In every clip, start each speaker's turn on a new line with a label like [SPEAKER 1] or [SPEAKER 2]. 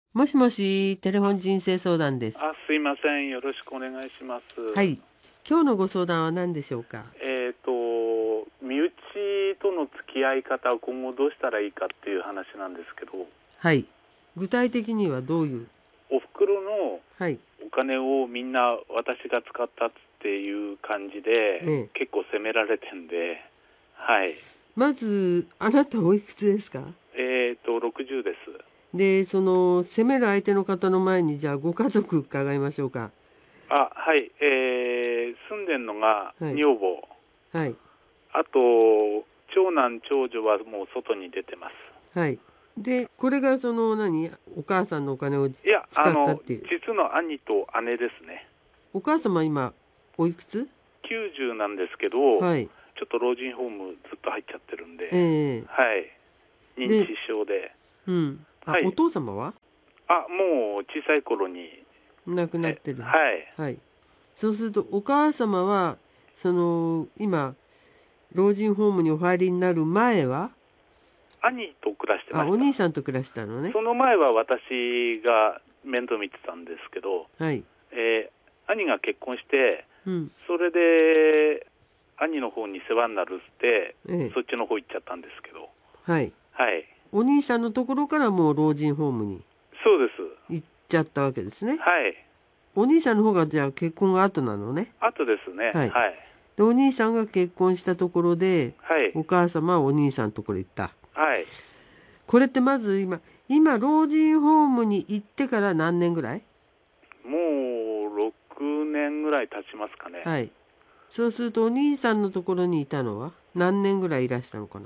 [SPEAKER 1] もしもし、テレフォン人生相談です。
[SPEAKER 2] すいません。よろしくお願いします。
[SPEAKER 1] はい。今日のご相談は何でしょうか。
[SPEAKER 2] 身内との付き合い方を今後どうしたらいいかっていう話なんですけど、
[SPEAKER 1] はい。具体的にはどういう。
[SPEAKER 2] お袋の
[SPEAKER 1] はい。
[SPEAKER 2] お金をみんな私が使ったっていう感じで、結構責められてんで、はい。
[SPEAKER 1] まず、あなたおいくつですか。
[SPEAKER 2] 60です。
[SPEAKER 1] で、その、責める相手の方の前に、じゃあ、ご家族伺いましょうか。
[SPEAKER 2] はい。住んでんのが女房。
[SPEAKER 1] はい。
[SPEAKER 2] あと、長男、長女はもう外に出てます。
[SPEAKER 1] はい。で、これがそのお母さんのお金を使ったっていう。
[SPEAKER 2] 実の兄と姉ですね。
[SPEAKER 1] お母様今、おいくつ
[SPEAKER 2] ?90 なんですけど、
[SPEAKER 1] はい。
[SPEAKER 2] ちょっと老人ホームずっと入っちゃってるんで、はい。認知症で。
[SPEAKER 1] うん。お父様は
[SPEAKER 2] もう小さい頃に。
[SPEAKER 1] 亡くなってる。
[SPEAKER 2] はい。
[SPEAKER 1] はい。そうすると、お母様は、今、老人ホームにお入りになる前は
[SPEAKER 2] 兄と暮らしてました。
[SPEAKER 1] お兄さんと暮らしたのね。
[SPEAKER 2] その前は私が面倒見てたんですけど、
[SPEAKER 1] はい。
[SPEAKER 2] 兄が結婚して、それで兄の方に世話になるって、そっちの方行っちゃったんですけど。
[SPEAKER 1] はい。
[SPEAKER 2] はい。
[SPEAKER 1] お兄さんのところからもう老人ホームに。
[SPEAKER 2] そうです。
[SPEAKER 1] 行っちゃったわけですね。
[SPEAKER 2] はい。
[SPEAKER 1] お兄さんの方がじゃあ結婚が後なのね。
[SPEAKER 2] 後ですね。はい。
[SPEAKER 1] で、お兄さんが結婚したところで、お母様はお兄さんのところ行った。
[SPEAKER 2] はい。
[SPEAKER 1] これってまず今老人ホームに行ってから何年ぐらい？
[SPEAKER 2] もう6年ぐらい経ちますかね。
[SPEAKER 1] はい。そうするとお兄さんのところにいたのは何年ぐらいいらしたのかな。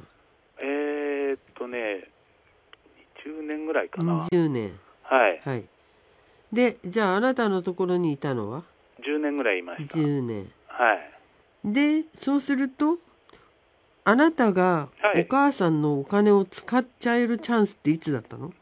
[SPEAKER 2] 20年ぐらいかな。
[SPEAKER 1] 20年。
[SPEAKER 2] はい。
[SPEAKER 1] はい。で、じゃああなたのところにいたのは
[SPEAKER 2] 10年ぐらいいました。
[SPEAKER 1] 10年。
[SPEAKER 2] はい。
[SPEAKER 1] で、そうするとあなたがお母さんのお金を使っちゃえるチャンスっていつだったの？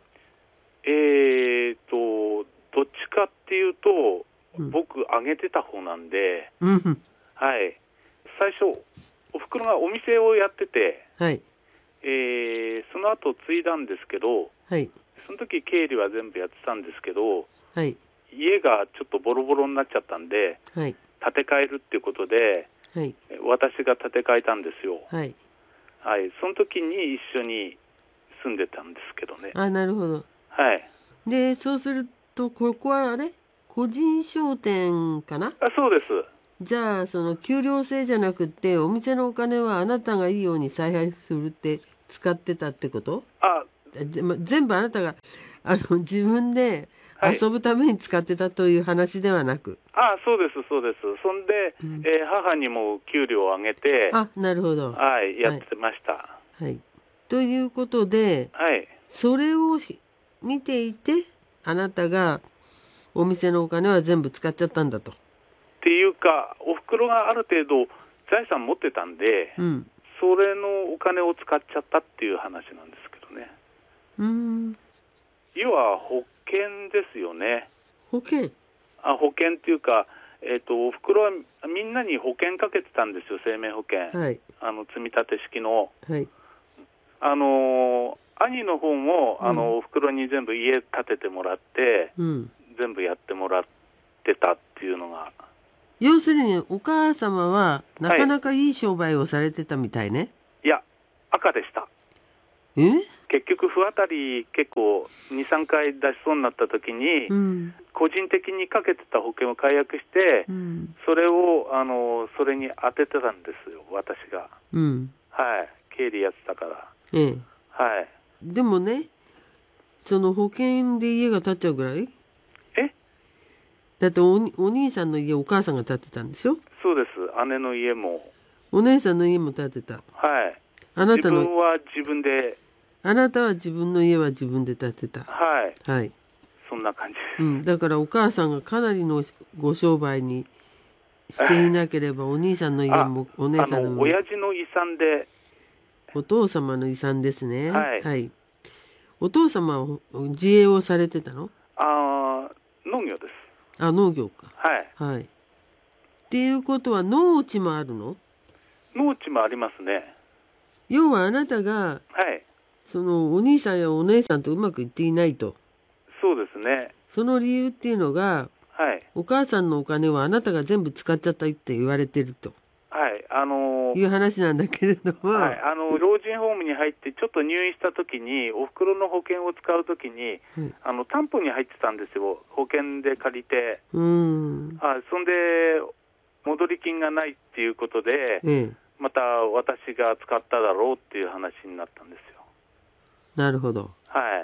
[SPEAKER 2] どっちかっていうと、僕あげてた方なんで、はい。最初おふくろがお店をやってて、
[SPEAKER 1] はい。
[SPEAKER 2] その後継いだんですけど、
[SPEAKER 1] はい。
[SPEAKER 2] その時経理は全部やってたんですけど、
[SPEAKER 1] はい。
[SPEAKER 2] 家がちょっとボロボロになっちゃったんで、
[SPEAKER 1] はい。
[SPEAKER 2] 建て替えるっていうことで、
[SPEAKER 1] はい。
[SPEAKER 2] 私が建て替えたんですよ。
[SPEAKER 1] はい。
[SPEAKER 2] はい。その時に一緒に住んでたんですけどね。
[SPEAKER 1] なるほど。
[SPEAKER 2] はい。
[SPEAKER 1] で、そうすると、ここは個人商店かな？
[SPEAKER 2] そうです。
[SPEAKER 1] じゃあ、その給料制じゃなくて、お店のお金はあなたがいいように采配するって使ってたってこと？全部あなたが自分で遊ぶために使ってたという話ではなく。
[SPEAKER 2] そうです、そうです。そんで、母にも給料を上げて、
[SPEAKER 1] なるほど。
[SPEAKER 2] はい、やってました。
[SPEAKER 1] はい。ということで、それを見ていて、あなたがお店のお金は全部使っちゃったんだと。
[SPEAKER 2] っていうか、おふくろがある程度財産持ってたんで、それのお金を使っちゃったっていう話なんですけどね。要は保険ですよね。
[SPEAKER 1] 保険？
[SPEAKER 2] 保険っていうか、おふくろはみんなに保険かけてたんですよ、生命保険。積み立て式の。兄の方も、おふくろに全部家建ててもらって、全部やってもらってたっていうのが。
[SPEAKER 1] 要するにお母様はなかなかいい商売をされてたみたいね。
[SPEAKER 2] いや、赤でした。結局不当たり結構 2,3 回出しそうになった時に、個人的にかけてた保険を解約して、それをそれに当ててたんですよ、私が。はい、経理やってたから。はい。
[SPEAKER 1] でもね、その保険で家が建っちゃうぐらい？だってお兄さんの家お母さんが建てたんでしょ？
[SPEAKER 2] そうです。姉の家も。
[SPEAKER 1] お姉さんの家も建てた。
[SPEAKER 2] はい。自分は自分で。
[SPEAKER 1] あなたは自分の家は自分で建てた。
[SPEAKER 2] はい。
[SPEAKER 1] はい。
[SPEAKER 2] そんな感じです。
[SPEAKER 1] だからお母さんがかなりのご商売にしていなければ、お兄さんの家もお姉さんの家も。
[SPEAKER 2] 親父の遺産で。
[SPEAKER 1] お父様の遺産ですね。
[SPEAKER 2] はい。
[SPEAKER 1] お父様は自営をされてたの？
[SPEAKER 2] 農業です。
[SPEAKER 1] 農業か。
[SPEAKER 2] はい。
[SPEAKER 1] っていうことは農地もあるの？
[SPEAKER 2] 農地もありますね。
[SPEAKER 1] 要はあなたが、そのお兄さんやお姉さんとうまくいっていないと。
[SPEAKER 2] そうですね。
[SPEAKER 1] その理由っていうのが、
[SPEAKER 2] はい、
[SPEAKER 1] お母さんのお金はあなたが全部使っちゃったって言われてると、
[SPEAKER 2] はい、
[SPEAKER 1] いう話なんだけれども、
[SPEAKER 2] はい、老人ホームに入ってちょっと入院した時におふくろの保険を使う時に、担保に入ってたんですよ、保険で借りて。そんで戻り金がないっていうことで、また私が使っただろうっていう話になったんですよ。
[SPEAKER 1] なるほど。
[SPEAKER 2] はい。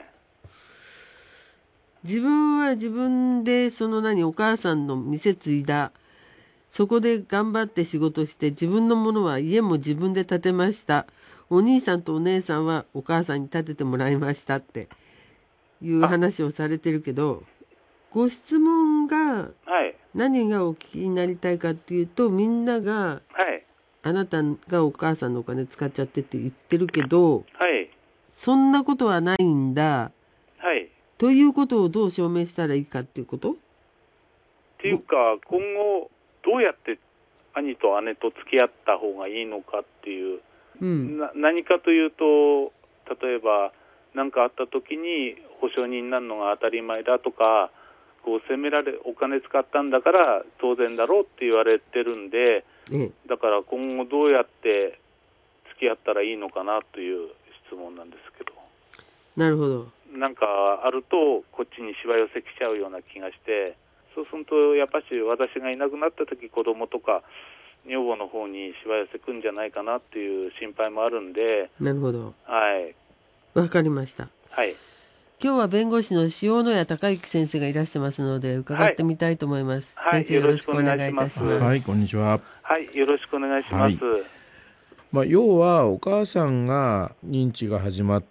[SPEAKER 1] 自分は自分でお母さんの店継いだ、そこで頑張って仕事して、自分のものは家も自分で建てました。お兄さんとお姉さんはお母さんに建ててもらいましたっていう話をされてるけど、ご質問が何がお聞きになりたいかっていうと、みんなが、あなたがお母さんのお金使っちゃってって言ってるけど、そんなことはないんだ、ということをどう証明したらいいかっていうこと？
[SPEAKER 2] っていうか、今後どうやって兄と姉と付き合った方がいいのかっていう、何かというと、例えば何かあった時に保証人になるのが当たり前だとか、こう責められ、お金使ったんだから当然だろうって言われてるんで、だから今後どうやって付き合ったらいいのかなという質問なんですけど。
[SPEAKER 1] なるほど。
[SPEAKER 2] なんかあるとこっちにしわ寄せきちゃうような気がして、そうするとやっぱし私がいなくなった時、子供とか女房の方にしわ寄せくんじゃないかなっていう心配もあるんで。
[SPEAKER 1] なるほど。
[SPEAKER 2] はい。
[SPEAKER 1] わかりました。
[SPEAKER 2] はい。
[SPEAKER 1] 今日は弁護士の塩谷隆之先生がいらしてますので伺ってみたいと思います。先生、よろしくお願いいたします。
[SPEAKER 3] はい、こんにちは。
[SPEAKER 2] はい、よろしくお願いします。
[SPEAKER 3] 要はお母さんが認知が始まって、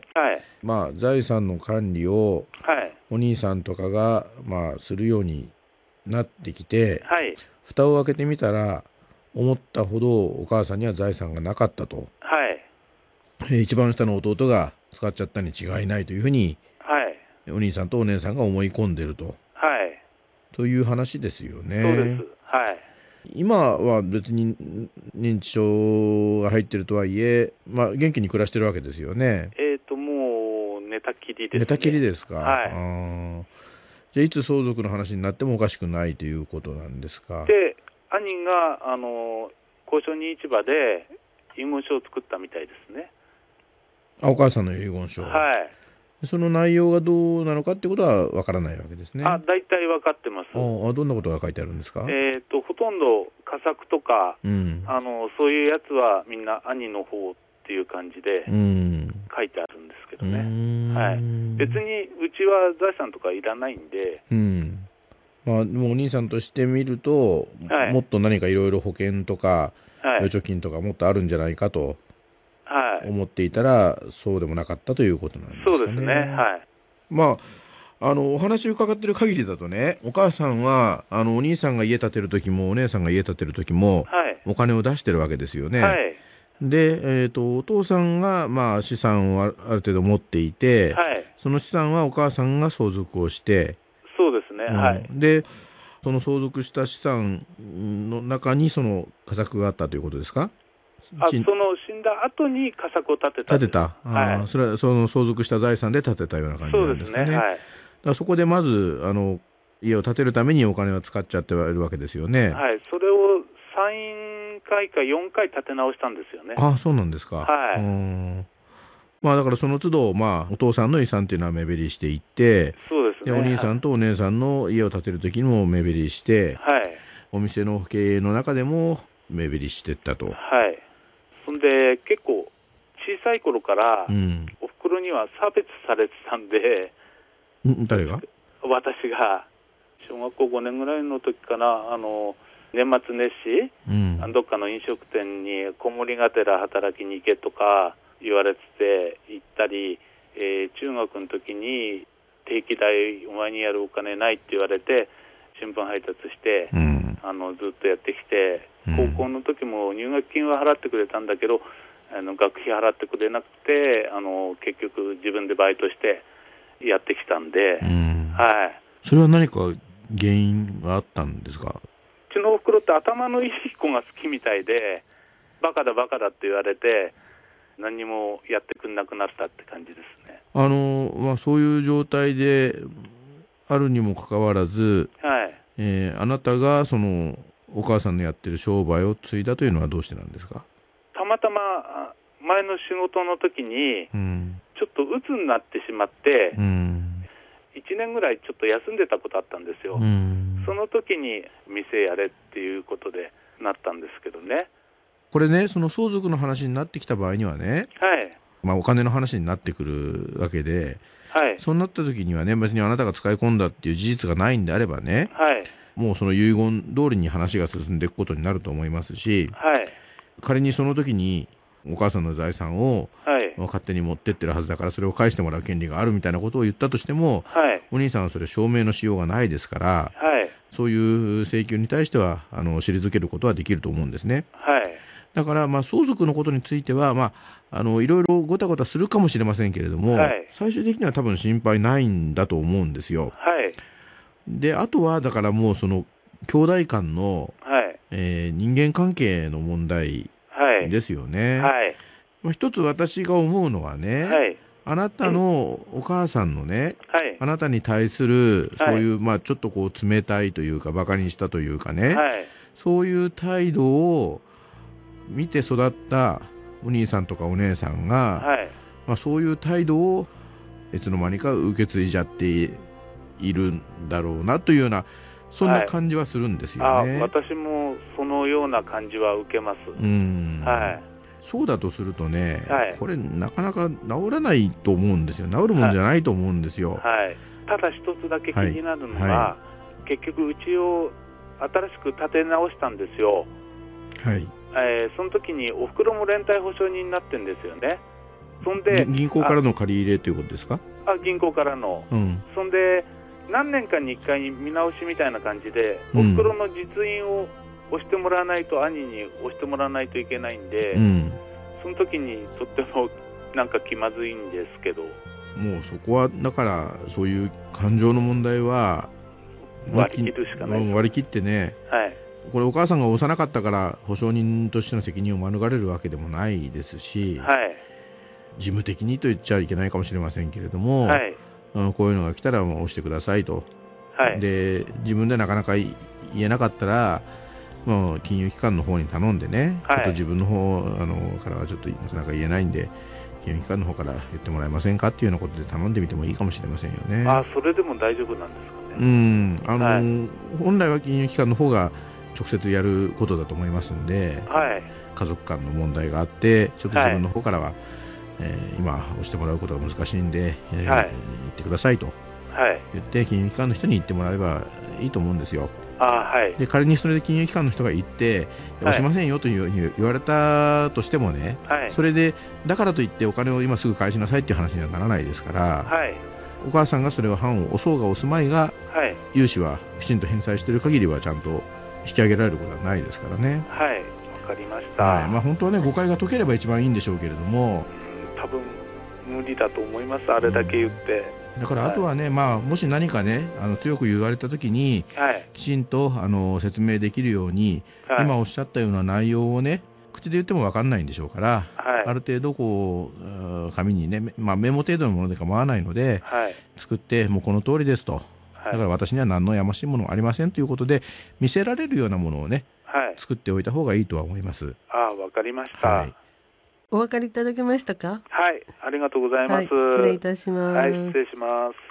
[SPEAKER 3] 財産の管理をお兄さんとかがするようになってきて、蓋を開けてみたら思ったほどお母さんには財産がなかったと、一番下の弟が使っちゃったに違いないというふうに、お兄さんとお姉さんが思い込んでると、という話ですよね。
[SPEAKER 2] そうです。
[SPEAKER 3] 今は別に認知症が入ってるとはいえ、元気に暮らしてるわけですよね。
[SPEAKER 2] もう寝たきりですね。
[SPEAKER 3] 寝たきりですか。じゃあいつ相続の話になってもおかしくないということなんですか。
[SPEAKER 2] で、兄が交渉人市場で遺言書を作ったみたいですね。
[SPEAKER 3] お母さんの遺言書。その内容がどうなのかってことはわからないわけですね。
[SPEAKER 2] 大体分かってます。
[SPEAKER 3] どんなことが書いてあるんですか。
[SPEAKER 2] ほとんど佳作とか、そういうやつはみんな兄の方っていう感じで書いてあるんですけどね。別にうちは財産とかいらないんで。
[SPEAKER 3] でもお兄さんとして見ると、もっと何かいろいろ保険とか、預貯金とかもっとあるんじゃないかと思っていたら、そうでもなかったということなんですかね。
[SPEAKER 2] そうですね。
[SPEAKER 3] お話を伺ってる限りだとね、お母さんはお兄さんが家建てる時もお姉さんが家建てる時も、お金を出してるわけですよね。で、お父さんが資産をある程度持っていて、その資産はお母さんが相続をして、
[SPEAKER 2] そうですね。
[SPEAKER 3] でその相続した資産の中にその家作があったということですか。
[SPEAKER 2] その死んだ後に家作を建てた。
[SPEAKER 3] それはその相続した財産で建てたような感じなんですかね。だからそこでまず家を建てるためにお金は使っちゃってはいるわけですよね。
[SPEAKER 2] それを3回か4回建て直したんですよね。
[SPEAKER 3] そうなんですか。だからその都度お父さんの遺産っていうのは目減りしていって、でお兄さんとお姉さんの家を建てる時にも目減りして、お店の経営の中でも目減りしていったと。
[SPEAKER 2] そんで結構小さい頃から、おふくろには差別されてたんで。
[SPEAKER 3] 誰が？
[SPEAKER 2] 私が小学校5年ぐらいの時かな、年末年始、どっかの飲食店に子守がてら働きに行けとか言われてて行ったり、中学の時に定期代お前にやるお金ないって言われて新聞配達して、ずっとやってきて、高校の時も入学金は払ってくれたんだけど学費払ってくれなくて結局自分でバイトしてやってきたんで、
[SPEAKER 3] それは何か原因があったんですか。
[SPEAKER 2] うちのおふくろって頭のいい子が好きみたいで、バカだバカだって言われて何にもやってくんなくなったって感じですね。
[SPEAKER 3] そういう状態であるにもかかわらず、はい、あなたがそのお母さんのやってる商売を継いだというのはどうしてなんですか？
[SPEAKER 2] たまたま前の仕事の時に、ちょっと鬱になってしまって、1年ぐらいちょっと休んでたことあったんですよ。その時に店やれっていうことでなったんですけどね。
[SPEAKER 3] これね、その相続の話になってきた場合にはね、はい、お金の話になってくるわけで、はい、そうなった時にはね、別にあなたが使い込んだっていう事実がないんであればね、はい、もうその遺言通りに話が進んでいくことになると思いますし、はい、仮にその時にお母さんの財産を勝手に持ってってるはずだからそれを返してもらう権利があるみたいなことを言ったとしても、はい、お兄さんはそれ証明のしようがないですから、はい、そういう請求に対しては退けることはできると思うんですね。はい、だから相続のことについてはいろいろごたごたするかもしれませんけれども、はい、最終的には多分心配ないんだと思うんですよ。はい、であとはだからもうその兄弟間の、はい人間関係の問題ですよね。はい一つ私が思うのはね、はい、あなたのお母さんのね、はい、あなたに対するそういう、ちょっとこう冷たいというかバカにしたというかね、はい、そういう態度を見て育ったお兄さんとかお姉さんが、はいそういう態度をいつの間にか受け継いじゃっているんだろうなというようなそんな感じはするんですよね。
[SPEAKER 2] 私もそのような感じは受けます。はい
[SPEAKER 3] そうだとするとね、はい、これなかなか治らないと思うんですよ。治るもんじゃないと思うんですよ。はい、
[SPEAKER 2] ただ一つだけ気になるのは、結局うちを新しく建て直したんですよ。はい。その時におふくろも連帯保証人になってるんですよね。そんで
[SPEAKER 3] 銀行からの借り入れということですか？
[SPEAKER 2] 銀行からの、そんで何年かに1回見直しみたいな感じで、おふくろの実印を押してもらわないと兄に押してもらわないといけないんで、その時にとってもなんか気まずいんですけど、
[SPEAKER 3] もうそこはだからそういう感情の問題は
[SPEAKER 2] 割り切るしかない。
[SPEAKER 3] 割り切ってね、はい、これお母さんが幼かったから保証人としての責任を免れるわけでもないですし、はい、事務的にと言っちゃいけないかもしれませんけれども、はい、こういうのが来たら押してくださいと、はい、で自分でなかなか言えなかったら金融機関の方に頼んでね、はい、ちょっと自分の方からはちょっとなかなか言えないんで金融機関の方から言ってもらえませんかっていうようなことで頼んでみてもいいかもしれませんよね。
[SPEAKER 2] それでも大丈夫なんですかね。
[SPEAKER 3] 本来は金融機関の方が直接やることだと思いますんで、はい、家族間の問題があってちょっと自分の方からは、今押してもらうことが難しいんで、言ってくださいと、言って金融機関の人に言ってもらえばいいと思うんですよ。で仮にそれで金融機関の人が言って押しませんよというふうに言われたとしてもね、それでだからといってお金を今すぐ返しなさいっていう話にはならないですから、お母さんがそれを判を押そうが押すまいが、融資はきちんと返済している限りはちゃんと引き上げられることはないですからね。
[SPEAKER 2] はい、わかりました。
[SPEAKER 3] 本当はね誤解が解ければ一番いいんでしょうけれども、
[SPEAKER 2] 多分無理だと思います。あれだけ言って、
[SPEAKER 3] だからあとはね、もし何かね強く言われたときに、きちんと説明できるように、今おっしゃったような内容をね口で言っても分かんないんでしょうから、ある程度こう紙にね、メモ程度のもので構わないので、作ってもうこの通りですと、だから私には何のやましいものはありませんということで見せられるようなものをね、作っておいた方がいいとは思います。
[SPEAKER 2] わかりました。
[SPEAKER 1] お分かりいただけましたか？
[SPEAKER 2] はい、ありがとうございます。
[SPEAKER 1] 失礼いたします。
[SPEAKER 2] 失礼します。